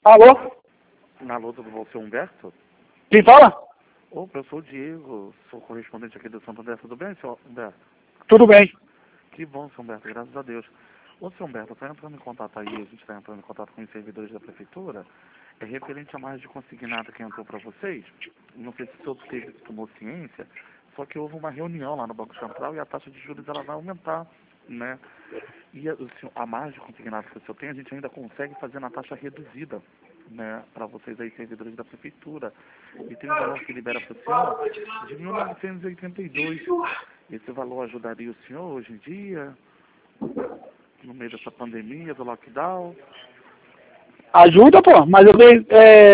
Alô? Alô, tudo bom, seu Humberto? Quem fala? Opa, eu sou o Diego, sou correspondente aqui do Santander, tudo bem, seu Humberto? Tudo bem. Que bom, seu Humberto, graças a Deus. Ô, seu Humberto, está entrando em contato aí, a gente está entrando em contato com os servidores da prefeitura, é referente a mais de consignado que entrou para vocês, não sei se o senhor tomou ciência, só que houve uma reunião lá no Banco Central e a taxa de juros ela vai aumentar, né? E a margem de consignado que o senhor tem, a gente ainda consegue fazer na taxa reduzida, né, para vocês aí, servidores da prefeitura. E tem um valor que libera para o senhor de 1982. Esse valor ajudaria o senhor hoje em dia, no meio dessa pandemia, do lockdown? Ajuda, pô, mas eu dei.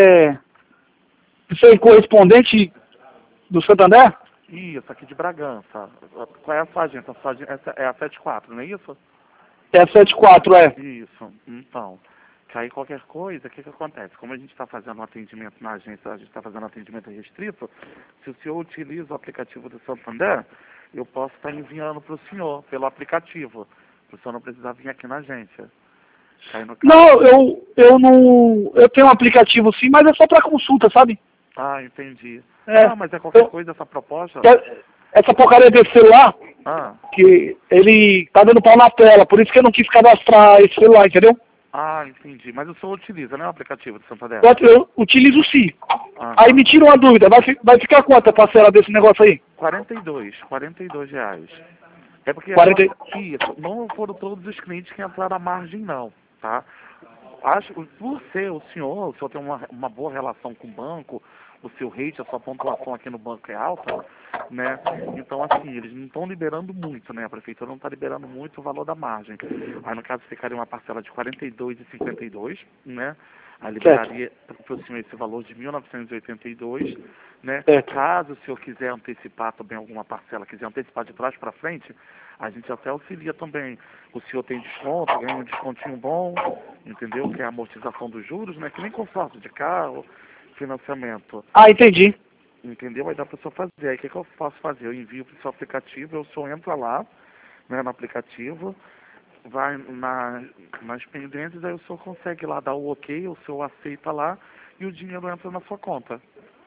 Você é correspondente do Santander? Isso, aqui de Bragança. Qual é a sua agência? Essa é a 74, não é isso? É 74, é. Isso, então. Que aí qualquer coisa, o que acontece? Como a gente está fazendo um atendimento na agência, a gente está fazendo um atendimento restrito, se o senhor utiliza o aplicativo do Santander, eu posso estar enviando para o senhor pelo aplicativo. Para o senhor não precisar vir aqui na agência. Aí no caso... Não, eu não. Eu tenho um aplicativo sim, mas é só para consulta, sabe? Ah, entendi. É, Não, mas é qualquer coisa essa proposta? Essa porcaria desse celular, Ah. que ele tá dando pau na tela, por isso que eu não quis cadastrar esse celular, entendeu? Ah, entendi. Mas o senhor utiliza, né, o aplicativo do Santander? Eu utilizo sim. Ah. Aí me tira uma dúvida, vai ficar quanto a parcela desse negócio aí? 42 reais. É porque 40... isso, não foram todos os clientes que entraram à margem, não, tá? Acho que por ser o senhor tem uma boa relação com o banco, o seu rate, a sua pontuação aqui no banco é alta, né? Então, assim, eles não estão liberando muito, né? A prefeitura não está liberando muito o valor da margem. Aí, no caso, ficaria uma parcela de R$ 42,52, né? Aí liberaria para o senhor esse valor de 1982, né? Caso o senhor quiser antecipar também alguma parcela, quiser antecipar de trás para frente, a gente até auxilia também. O senhor tem desconto, ganha um descontinho bom, entendeu? Que é a amortização dos juros, né? Que nem consórcio de carro, financiamento. Ah, entendi. Entendeu? Aí dá para o senhor fazer. Aí o que eu posso fazer? Eu envio para o seu aplicativo, o senhor entra lá, né, no aplicativo, vai nas pendências, aí o senhor consegue lá dar o ok, o senhor aceita lá e o dinheiro entra na sua conta.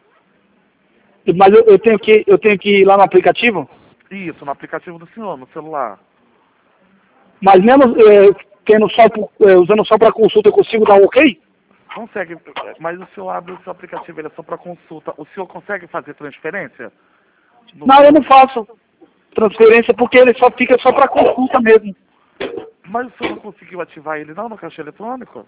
Mas eu tenho que ir lá no aplicativo? Isso, no aplicativo do senhor, no celular. Mas mesmo usando só para consulta, eu consigo dar um ok? Consegue, mas o senhor abre o seu aplicativo, ele é só para consulta. O senhor consegue fazer transferência? Não, eu não faço transferência porque ele só fica só para consulta mesmo. Mas o senhor não conseguiu ativar ele não no caixa eletrônico?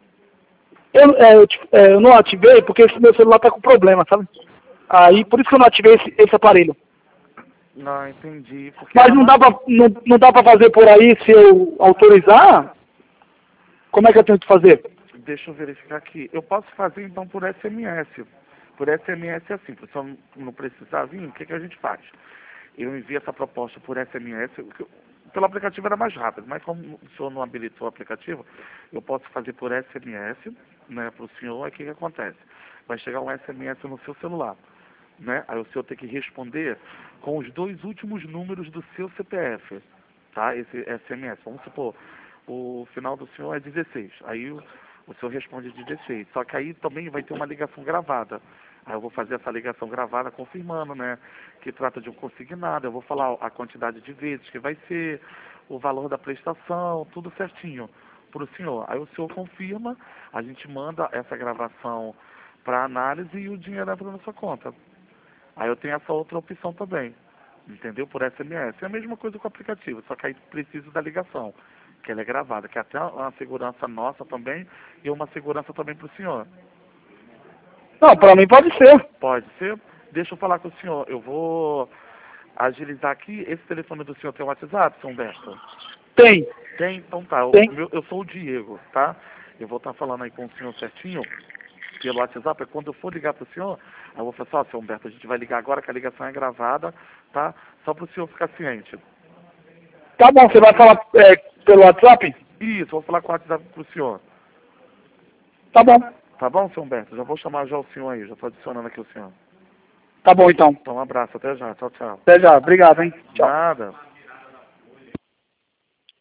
Eu não ativei porque esse meu celular tá com problema, sabe? Aí por isso que eu não ativei esse aparelho. Não, entendi. Mas não dá pra fazer por aí se eu autorizar? Como é que eu tenho que fazer? Deixa eu verificar aqui. Eu posso fazer então por SMS. Por SMS é assim, para o senhor não precisar vir, o que a gente faz? Eu envio essa proposta por SMS, pelo aplicativo era mais rápido, mas como o senhor não habilitou o aplicativo, eu posso fazer por SMS, né, para o senhor, aí o que acontece? Vai chegar um SMS no seu celular, né? Aí o senhor tem que responder com os 2 últimos números do seu CPF, tá? Esse SMS, vamos supor, o final do senhor é 16, aí o senhor responde 16, só que aí também vai ter uma ligação gravada. Aí eu vou fazer essa ligação gravada confirmando, né, que trata de um consignado, eu vou falar a quantidade de vezes que vai ser, o valor da prestação, tudo certinho para o senhor. Aí o senhor confirma, a gente manda essa gravação para análise e o dinheiro entra na sua conta. Aí eu tenho essa outra opção também, entendeu? Por SMS. É a mesma coisa com o aplicativo, só que aí preciso da ligação, que ela é gravada, que é até uma segurança nossa também e uma segurança também para o senhor. Não, para mim pode ser. Pode ser? Deixa eu falar com o senhor. Eu vou agilizar aqui. Esse telefone do senhor tem WhatsApp, seu Humberto? Tem. Tem? Então tá. Tem. Eu sou o Diego, tá? Eu vou estar falando aí com o senhor certinho pelo WhatsApp. É quando eu for ligar para o senhor, eu vou falar assim, ó, seu Humberto, a gente vai ligar agora que a ligação é gravada, tá? Só para o senhor ficar ciente. Tá bom, você vai falar pelo WhatsApp? Isso, vou falar com o WhatsApp para o senhor. Tá bom. Tá bom, seu Humberto? Já vou chamar já o senhor aí, já estou adicionando aqui o senhor. Tá bom, então. Então, um abraço, até já, tchau, tchau. Até já, obrigado, hein? Tchau. Nada.